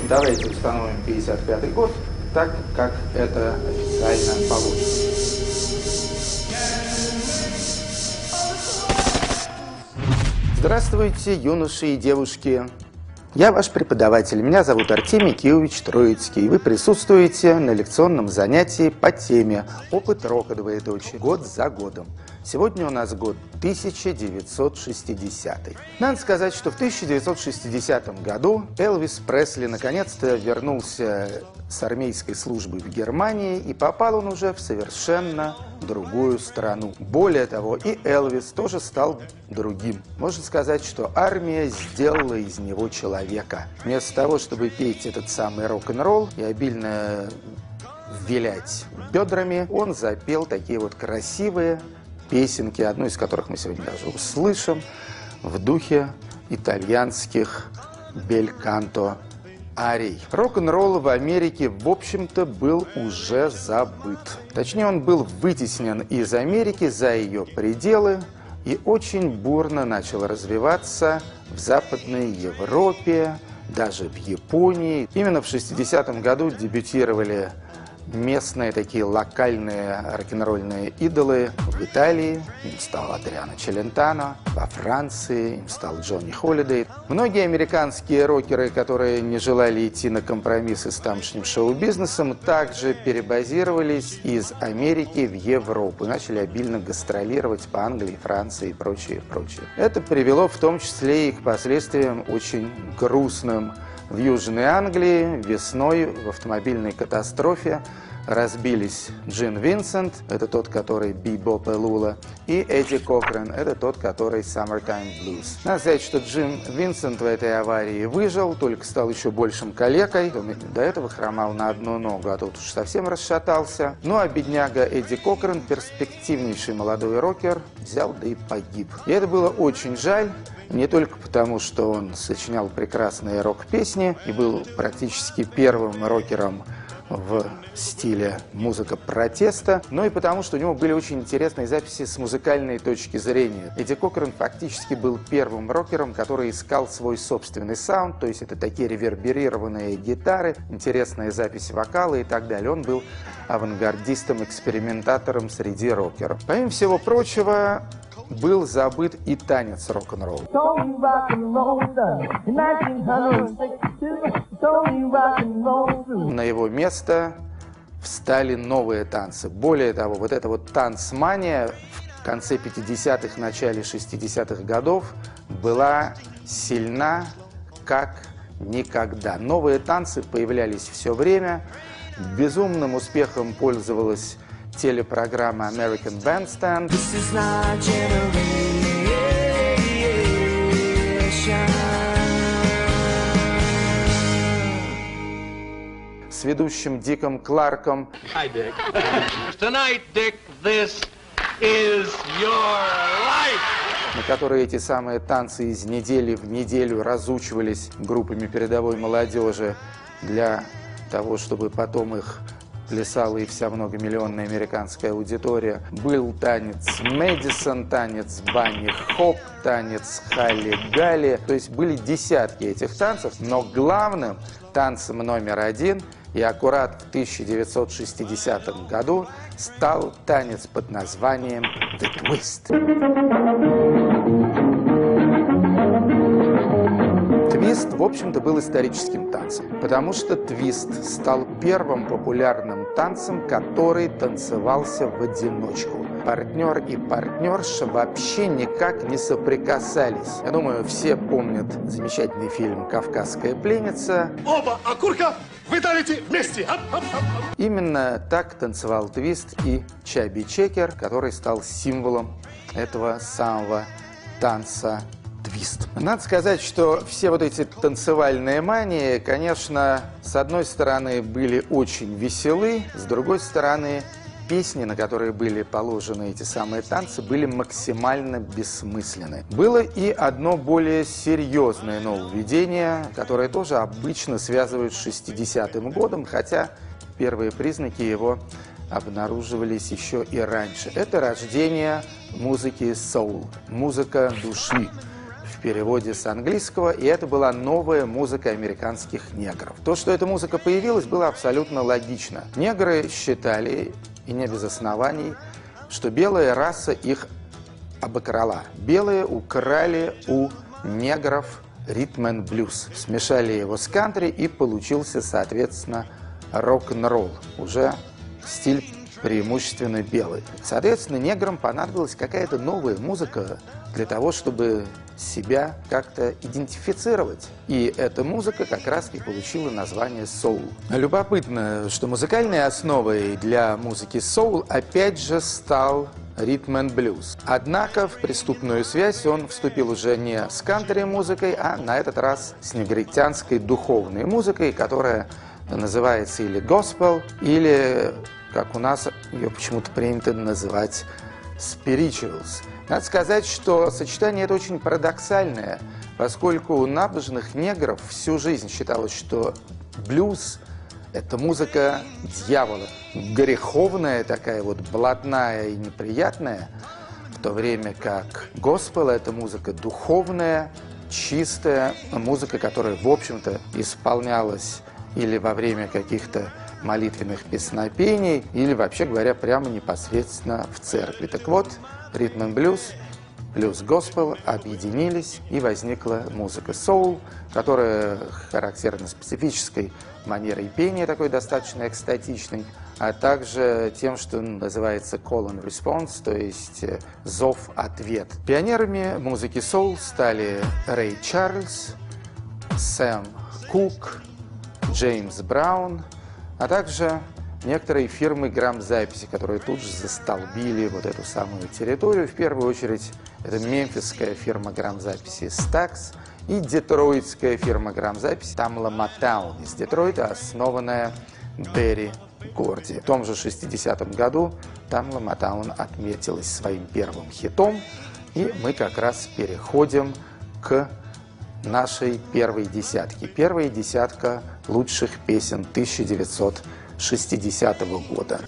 Давайте установим 55-й год, так как это официально положено. Здравствуйте, юноши и девушки. Я ваш преподаватель. Меня зовут Артемий Киевич Троицкий. Вы присутствуете на лекционном занятии по теме «Опыт рока, двоеточие. Год за годом». Сегодня у нас год 1960. Надо сказать, что в 1960 году Элвис Пресли наконец-то вернулся с армейской службы в Германии, и попал он уже в совершенно другую страну. Более того, и Элвис тоже стал другим. Можно сказать, что армия сделала из него человека. Вместо того, чтобы петь этот самый рок-н-ролл и обильно вилять бедрами, он запел такие вот красивые песенки, одну из которых мы сегодня даже услышим, в духе итальянских бельканто арий. Рок-н-ролл в Америке, в общем-то, был уже забыт. Точнее, он был вытеснен из Америки за ее пределы и очень бурно начал развиваться в Западной Европе, даже в Японии. Именно в 60-м году дебютировали местные такие локальные рок-н-ролльные идолы в Италии. Им стал Адриано Челентано, во Франции им стал Джонни Холидей. Многие американские рокеры, которые не желали идти на компромиссы с тамошним шоу-бизнесом, также перебазировались из Америки в Европу и начали обильно гастролировать по Англии, Франции и прочее, прочее. Это привело в том числе и к последствиям очень грустным. В Южной Англии весной в автомобильной катастрофе разбились Джин Винсент, это тот, который Бибоп и Лула, и Эдди Кокрен, это тот, который Summertime Blues. Надо сказать, что Джин Винсент в этой аварии выжил, только стал еще большим калекой. Он до этого хромал на одну ногу, а тут уж совсем расшатался. Ну а бедняга Эдди Кокрен, перспективнейший молодой рокер, взял да и погиб. И это было очень жаль. Не только потому, что он сочинял прекрасные рок-песни и был практически первым рокером в стиле музыка протеста, но и потому, что у него были очень интересные записи с музыкальной точки зрения. Эдди Кокрен фактически был первым рокером, который искал свой собственный саунд, то есть это такие реверберированные гитары, интересные записи вокала и так далее. Он был авангардистом, экспериментатором среди рокеров. Помимо всего прочего, был забыт и танец рок-н-ролл. На его место встали новые танцы. Более того, вот эта вот танцмания в конце 50-х, начале 60-х годов была сильна как никогда. Новые танцы появлялись все время. Безумным успехом пользовалась телепрограмма American Bandstand. С ведущим Диком Кларком. Hi, Dick. Tonight, Dick, this is your life. На которые эти самые танцы из недели в неделю разучивались группами передовой молодежи для того, чтобы потом их плясала и вся многомиллионная американская аудитория. Был танец Мэдисон, танец Банни Хоп, танец Халли Галли. То есть были десятки этих танцев, но главным танцем номер один и аккурат в 1960 году стал танец под названием The Twist. Твист, в общем-то, был историческим танцем, потому что твист стал первым популярным танцем, который танцевался в одиночку. Партнер и партнерша вообще никак не соприкасались. Я думаю, все помнят замечательный фильм «Кавказская пленница». Оба окурка вы давите вместе. Именно так танцевал твист и Чаби Чекер, который стал символом этого самого танца твист. Надо сказать, что все вот эти танцевальные мании, конечно, с одной стороны были очень веселы, с другой стороны песни, на которые были положены эти самые танцы, были максимально бессмысленны. Было и одно более серьезное нововведение, которое тоже обычно связывают с 60-м годом, хотя первые признаки его обнаруживались еще и раньше. Это рождение музыки soul, музыка души. в переводе с английского, и это была новая музыка американских негров. То, что эта музыка появилась, было абсолютно логично. Негры считали, и не без оснований, что белая раса их обокрала. Белые украли у негров ритм-н-блюз, смешали его с кантри, и получился, соответственно, рок-н-ролл, уже стиль преимущественно белый. Соответственно, неграм понадобилась какая-то новая музыка для того, чтобы себя как-то идентифицировать. И эта музыка как раз и получила название соул. Любопытно, что музыкальной основой для музыки соул опять же стал ритм-н-блюз. Однако в преступную связь он вступил уже не с кантри-музыкой, а на этот раз с негритянской духовной музыкой, которая называется или госпел, или, как у нас ее почему-то принято называть, spirituals. Надо сказать, что сочетание это очень парадоксальное, поскольку у набожных негров всю жизнь считалось, что блюз – это музыка дьявола, греховная такая вот, блатная и неприятная, в то время как госпел – это музыка духовная, чистая, музыка, которая, в общем-то, исполнялась или во время каких-то молитвенных песнопений, или, вообще говоря, прямо непосредственно в церкви. Так вот, ритм-н-блюз плюс госпел объединились, и возникла музыка соул, которая характерна специфической манерой пения, такой достаточно экстатичной, а также тем, что называется call and response, то есть зов-ответ. Пионерами музыки соул стали Рэй Чарльз, Сэм Кук, Джеймс Браун, а также некоторые фирмы грамзаписи, которые тут же застолбили вот эту самую территорию. В первую очередь это мемфисская фирма грамзаписи Stax и детройтская фирма грамзаписи Tamla Motown из Детройта, основанная Берри Горди. В том же 60-м году Tamla Motown отметилась своим первым хитом, и мы как раз переходим к нашей первой десятке. Первая десятка лучших песен 1960 года.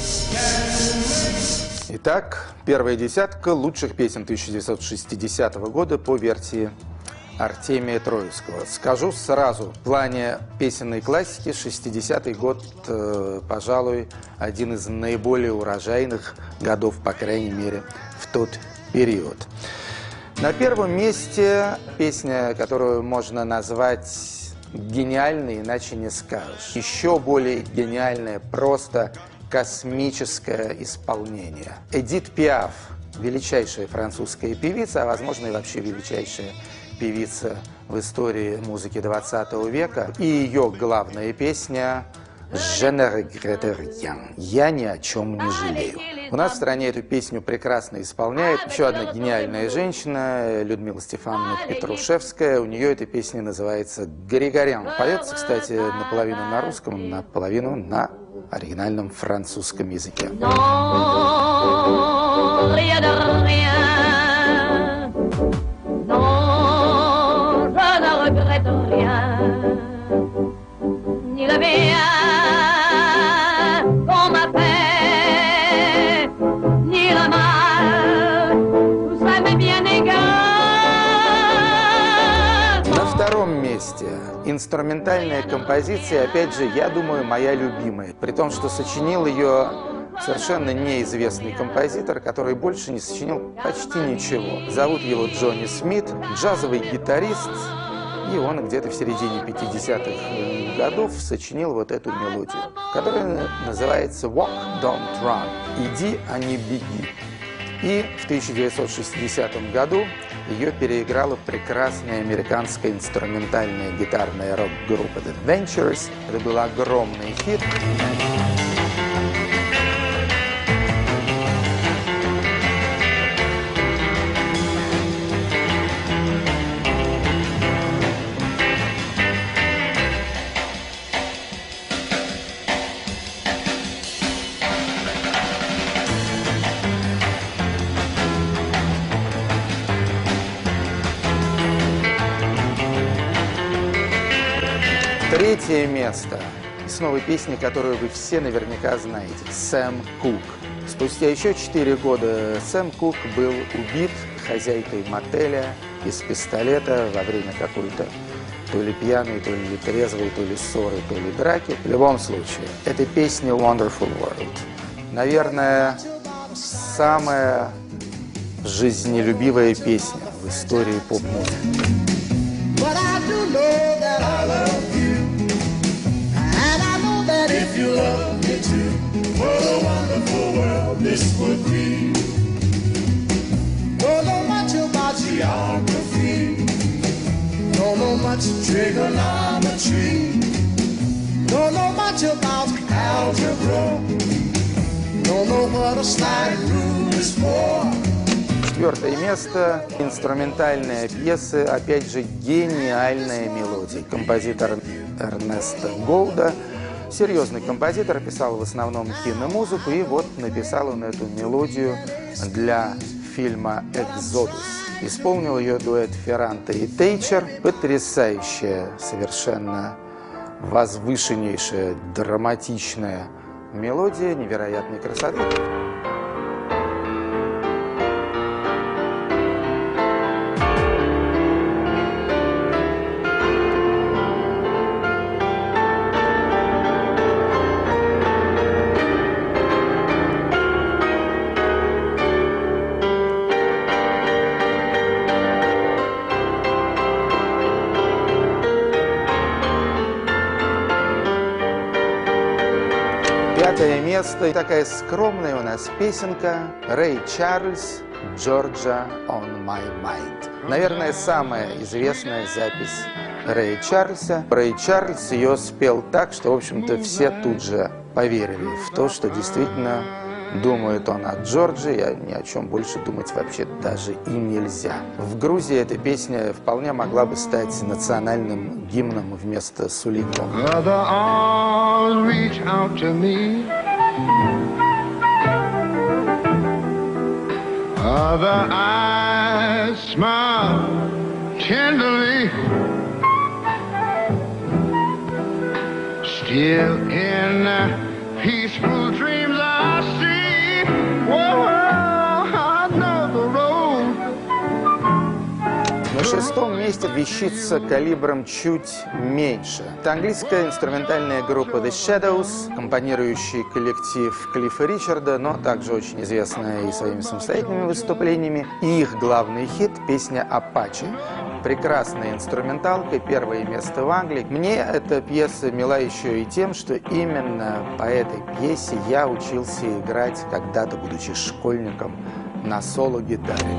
Итак, первая десятка лучших песен 1960 года по версии Артемия Троицкого. Скажу сразу, в плане песенной классики 60-й год, пожалуй, один из наиболее урожайных годов, по крайней мере, в тот период. На первом месте песня, которую можно назвать гениальной, иначе не скажешь. Еще более гениальное, просто космическое исполнение. Эдит Пиаф, величайшая французская певица, а возможно и вообще величайшая певица в истории музыки 20 века. И ее главная песня «Je ne regrette rien» – «Я ни о чем не жалею». У нас в стране эту песню прекрасно исполняет еще одна гениальная женщина, Людмила Стефановна Петрушевская. У нее эта песня называется «Григорян». Поется, кстати, наполовину на русском, наполовину на оригинальном французском языке. На втором месте инструментальная композиция, опять же, я думаю, моя любимая. При том, что сочинил ее совершенно неизвестный композитор, который больше не сочинил почти ничего. Зовут его Джонни Смит, джазовый гитарист, и он где-то в середине 50-х годов сочинил вот эту мелодию, которая называется «Walk, don't run» – «Иди, а не беги». И в 1960 году ее переиграла прекрасная американская инструментальная гитарная рок-группа The Ventures. Это был огромный хит. Третье место. Снова песня, которую вы все наверняка знаете. Сэм Кук. Спустя еще 4 года Сэм Кук был убит хозяйкой мотеля из пистолета во время какой-то то ли пьяной, то ли трезвой, то ли ссоры, то ли драки. В любом случае, это песня Wonderful World. Наверное, самая жизнелюбивая песня в истории поп-музыки. If you love me too, what a wonderful world this would be. Don't know much about geography, don't know much trigonometry, don't know much about algebra, don't know what a slide rule is for. Четвертое место. Инструментальная пьеса, опять же, гениальная мелодия. Композитор Эрнесто Голда. Серьезный композитор, писал в основном киномузыку, и вот написал он эту мелодию для фильма «Экзодус». Исполнил ее дуэт Ферранте и Тейчер. Потрясающая, совершенно возвышеннейшая, драматичная мелодия невероятной красоты. Пятое место. И такая скромная у нас песенка Рэй Чарльз «Georgia on my mind». Наверное, самая известная запись Рэя Чарльза. Рэй Чарльз ее спел так, что, в общем-то, все тут же поверили в то, что действительно думает он о Джорджии, а ни о чем больше думать вообще даже и нельзя. В Грузии эта песня вполне могла бы стать национальным гимном вместо «Сулико». Other arms reach out to me. Other eyes smile tenderly. Still in peaceful dreams I see. Whoa, I know the road. На шестом месте вещица калибром чуть меньше. Это английская инструментальная группа The Shadows, компонирующий коллектив Клиффа Ричарда, но также очень известная и своими самостоятельными выступлениями. И их главный хит – песня «Апачи». Прекрасная инструменталка, первое место в Англии. Мне эта пьеса мила еще и тем, что именно по этой пьесе я учился играть когда-то, будучи школьником, на соло-гитаре.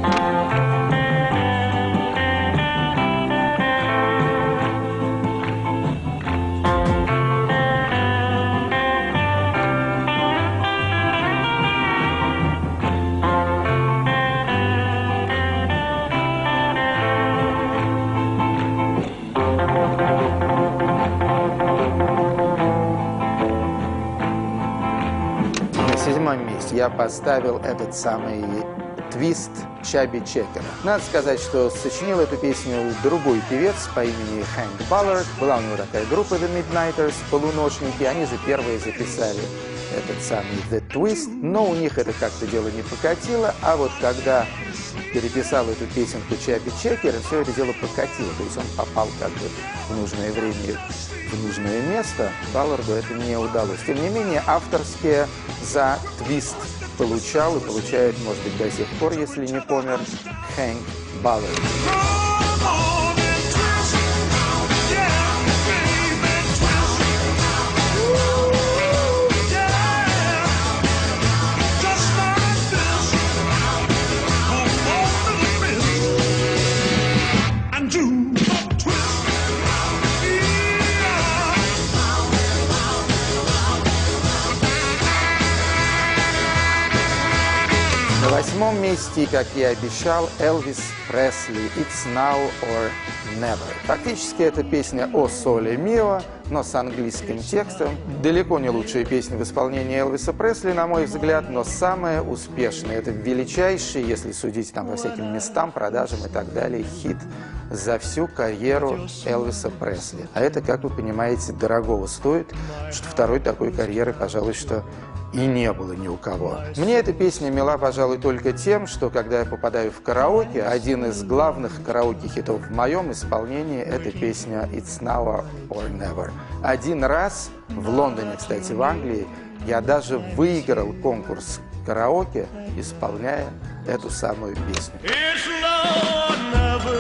На седьмом месте я поставил этот самый твист Чаби Чекера. Надо сказать, что сочинил эту песню другой певец по имени Хэнк Баллард. Была у него такая группа The Midnighters, полуношники. Они же первые записали этот самый The Twist, но у них это как-то дело не покатило, а вот когда переписал эту песенку Чаби Чекер, все это дело покатило, то есть он попал как бы в нужное время, в нужное место. Балларду это не удалось. Тем не менее, авторские за твист получал и получает, может быть, до сих пор, если не помер, Хэнк Баллард. На восьмом месте, как я обещал, Элвис Пресли «It's Now or Never». Фактически это песня о соле мио, но с английским текстом. Далеко не лучшая песня в исполнении Элвиса Пресли, на мой взгляд, но самая успешная. Это величайший, если судить там по всяким местам, продажам и так далее, хит за всю карьеру Элвиса Пресли. А это, как вы понимаете, дорогого стоит, что второй такой карьеры, пожалуй, что и не было ни у кого. Мне эта песня мила, пожалуй, только тем, что когда я попадаю в караоке, один один из главных караоке-хитов в моем исполнении – это песня «It's Now or Never». Один раз в Лондоне, кстати, в Англии, я даже выиграл конкурс караоке, исполняя эту самую песню. It's now or never.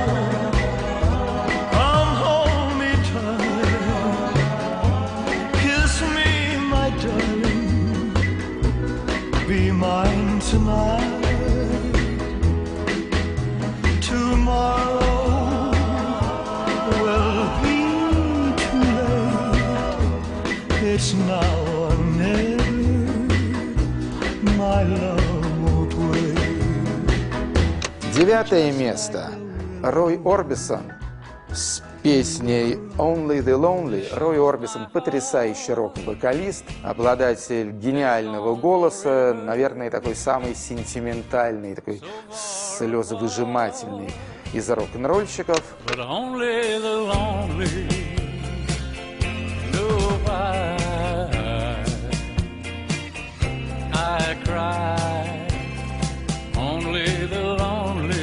Come hold me tight. Kiss me, my darling. Be mine tonight. Tomorrow will be too late. It's now or never. My love won't wait. 9-е место. Рой Орбисон с песней «Only the Lonely». Рой Орбисон – потрясающий рок-вокалист, обладатель гениального голоса, наверное, такой самый сентиментальный, такой слезовыжимательный из рок-н-ролльщиков. But only the lonely know why I cry. Only the lonely.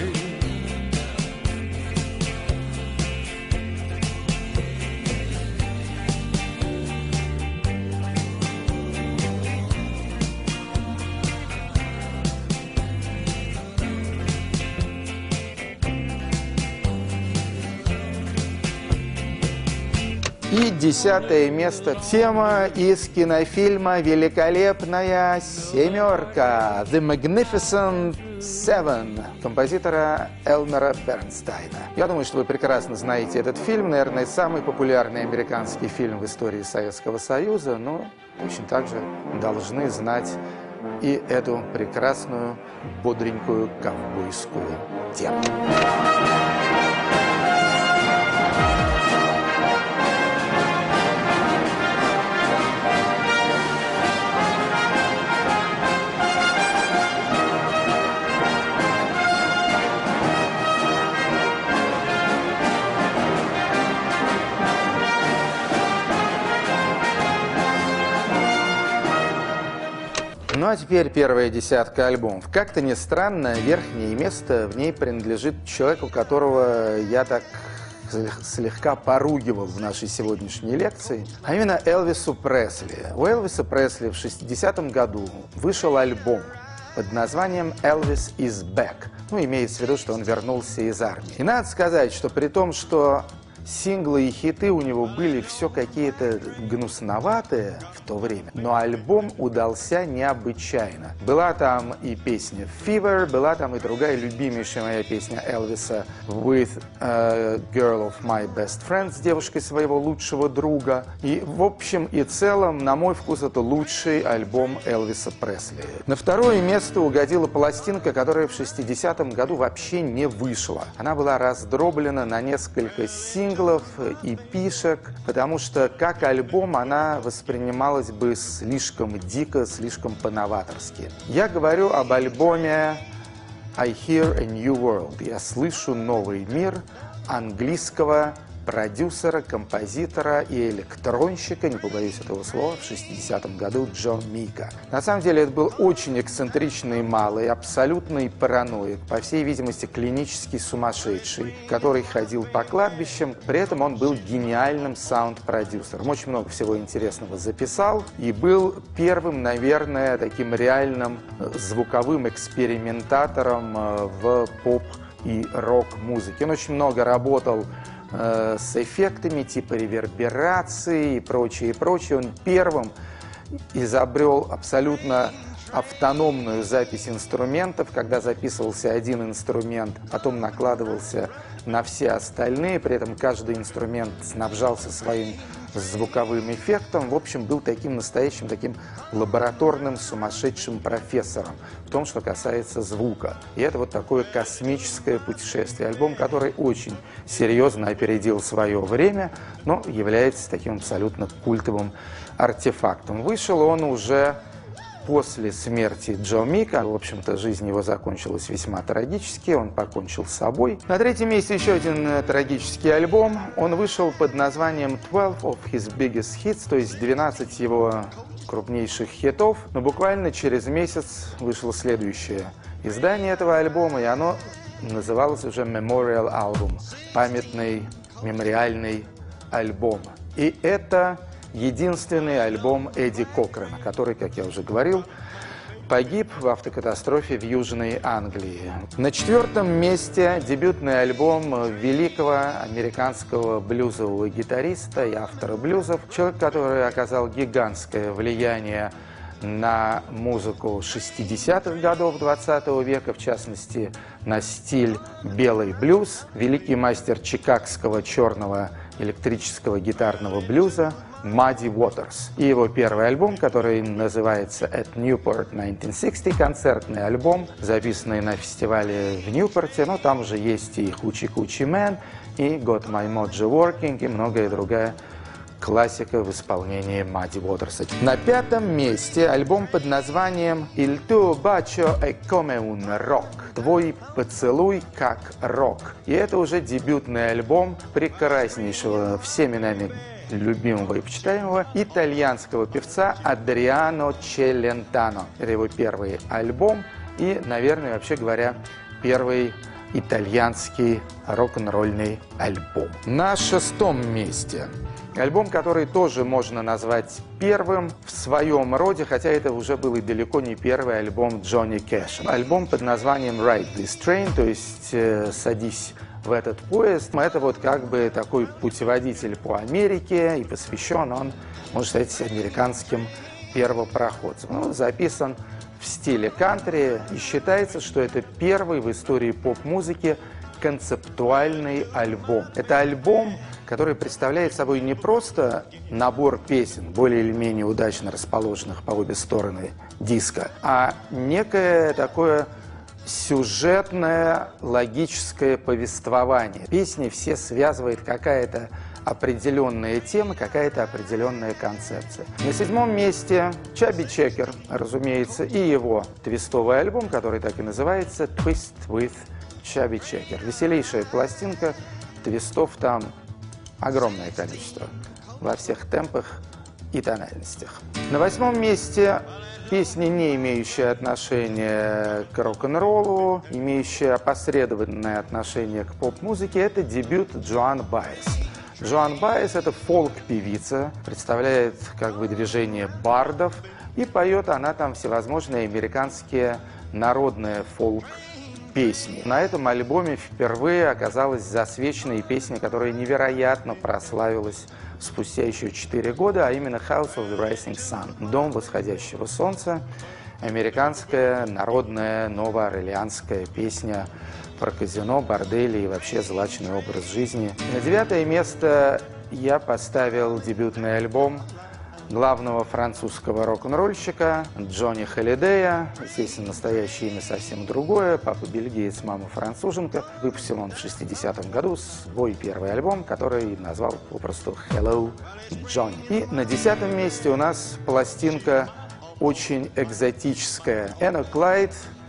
И 10-е место. Тема из кинофильма «Великолепная семерка» «The Magnificent Seven» композитора Элмера Бернстайна. Я думаю, что вы прекрасно знаете этот фильм. Наверное, самый популярный американский фильм в истории Советского Союза. Но точно так же должны знать и эту прекрасную, бодренькую ковбойскую тему. Ну а теперь первая десятка альбомов. Как-то не странно, верхнее место в ней принадлежит человеку, которого я так слегка поругивал в нашей сегодняшней лекции, а именно Элвису Пресли. У Элвиса Пресли в 60-м году вышел альбом под названием «Elvis is Back». Ну, имеется в виду, что он вернулся из армии. И надо сказать, что при том, что синглы и хиты у него были все какие-то гнусноватые в то время, но альбом удался необычайно. Была там и песня «Fever», была там и другая любимейшая моя песня Элвиса «With a Girl of My Best Friend», с девушкой своего лучшего друга. И в общем и целом, на мой вкус, это лучший альбом Элвиса Пресли. На второе место угодила пластинка, которая в 60-м году вообще не вышла. Она была раздроблена на несколько синглов и пишек, потому что как альбом она воспринималась бы слишком дико, слишком по-новаторски. Я говорю об альбоме «I Hear a New World». Я слышу новый мир английского продюсера, композитора и электронщика, не побоюсь этого слова, в 60-м году Джо Мика. На самом деле это был очень эксцентричный малый, абсолютный параноик, по всей видимости клинически сумасшедший, который ходил по кладбищам, при этом он был гениальным саунд-продюсером. Очень много всего интересного записал и был первым, наверное, таким реальным звуковым экспериментатором в поп- и рок-музыке. Он очень много работал с эффектами типа реверберации и прочее, и прочее. Он первым изобрел абсолютно автономную запись инструментов, когда записывался один инструмент, потом накладывался на все остальные, при этом каждый инструмент снабжался своим звуковым эффектом. В общем, был таким настоящим, таким лабораторным сумасшедшим профессором в том, что касается звука. И это вот такое космическое путешествие. Альбом, который очень серьезно опередил свое время, но является таким абсолютно культовым артефактом. Вышел он уже после смерти Джо Мика. В общем-то, жизнь его закончилась весьма трагически, он покончил с собой. На третьем месте еще один трагический альбом. Он вышел под названием 12 of his biggest hits, то есть 12 его крупнейших хитов. Но буквально через месяц вышло следующее издание этого альбома, и оно назывался уже Memorial Album, памятный мемориальный альбом. И это единственный альбом Эдди Кокрена, который, как я уже говорил, погиб в автокатастрофе в Южной Англии. На 4-м месте дебютный альбом великого американского блюзового гитариста и автора блюзов, человек, который оказал гигантское влияние на музыку 60-х годов 20 века, в частности, на стиль белый блюз, великий мастер чикагского черного электрического гитарного блюза Muddy Waters. И его первый альбом, который называется At Newport 1960, концертный альбом, записанный на фестивале в Ньюпорте, но там уже есть и Hoochie Coochie Man, и Got My Mojo Working, и многое другая классика в исполнении Muddy Waters. На 5-м месте альбом под названием Il tuo bacio è come un rock. Твой поцелуй как рок. И это уже дебютный альбом прекраснейшего, всеми нами любимого и почитаемого итальянского певца Адриано Челентано. Это его первый альбом и, наверное, вообще говоря, первый итальянский рок-н-ролльный альбом. На 6-м месте альбом, который тоже можно назвать первым в своем роде, хотя это уже был и далеко не первый альбом Джонни Кэша. Альбом под названием Ride This Train, то есть «Садись в этот поезд». Это вот как бы такой путеводитель по Америке, и посвящен он, можно сказать, американским первопроходцам. Он записан в стиле кантри, и считается, что это первый в истории поп-музыки концептуальный альбом. Это альбом, который представляет собой не просто набор песен, более или менее удачно расположенных по обе стороны диска, а некое такое сюжетное, логическое повествование. Песни все связывает какая-то определенная тема, какая-то определенная концепция. На 7-м месте Chubby Checker, разумеется, и его твистовый альбом, который так и называется «Twist with Chubby Checker». Веселейшая пластинка, твистов там огромное количество, во всех темпах и тональностях. На 8-м месте песни, не имеющие отношения к рок-н-роллу, имеющие опосредованное отношение к поп-музыке, это дебют Джоан Баez. Джоан Баez – это фолк-певица, представляет как бы движение бардов, и поет она там всевозможные американские народные фолк-песни. На этом альбоме впервые оказалась засвечена и песня, которая невероятно прославилась спустя еще 4 года, а именно House of the Rising Sun – «Дом восходящего солнца», американская народная новоорлеанская песня про казино, бордели и вообще злачный образ жизни. На 9-е место я поставил дебютный альбом главного французского рок-н-ролльщика Джонни Холидея. Здесь настоящее имя совсем другое. Папа бельгиец, мама француженка. Выпустил он в 60-м году свой первый альбом, который назвал попросту «Hello, Johnny». И на 10-м месте у нас пластинка очень экзотическая. Энно Клайд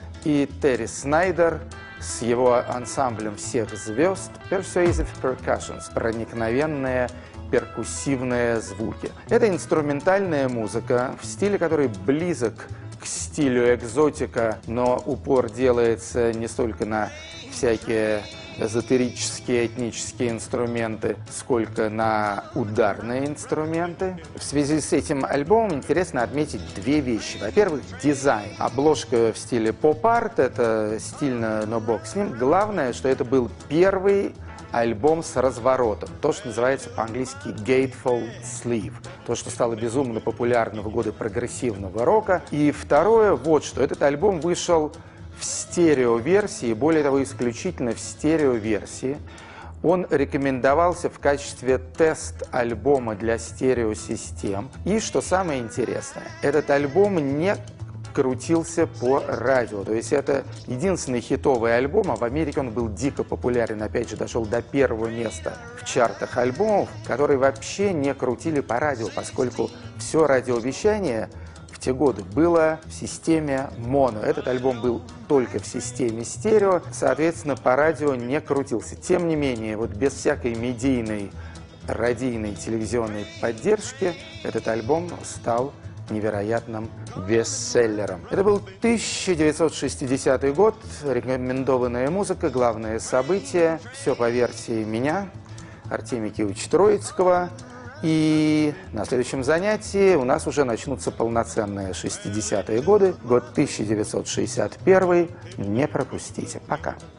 и Терри Снайдер с его ансамблем всех звезд Persuasive Percussions, проникновенные перкуссивные звуки. Это инструментальная музыка в стиле, который близок к стилю экзотика, но упор делается не столько на всякие эзотерические этнические инструменты, сколько на ударные инструменты. В связи с этим альбомом интересно отметить две вещи. Во-первых, дизайн. Обложка в стиле поп-арт, это стильно, но бог с ним. Главное, что это был первый альбом с разворотом. То, что называется по-английски gatefold sleeve. То, что стало безумно популярно в годы прогрессивного рока. И второе, вот что. Этот альбом вышел в стереоверсии, более того, исключительно в стереоверсии. Он рекомендовался в качестве тест-альбома для стереосистем. И, что самое интересное, этот альбом не крутился по радио. То есть это единственный хитовый альбом, а в Америке он был дико популярен, опять же, дошел до первого места в чартах альбомов, которые вообще не крутили по радио, поскольку все радиовещание в те годы было в системе моно. Этот альбом был только в системе стерео, соответственно, по радио не крутился. Тем не менее, вот без всякой медийной, радийной, телевизионной поддержки этот альбом стал невероятным бестселлером. Это был 1960 год, рекомендованная музыка, главное событие. Все по версии меня, Артемия Киевича Троицкого. И на следующем занятии у нас уже начнутся полноценные 60-е годы, год 1961. Не пропустите. Пока.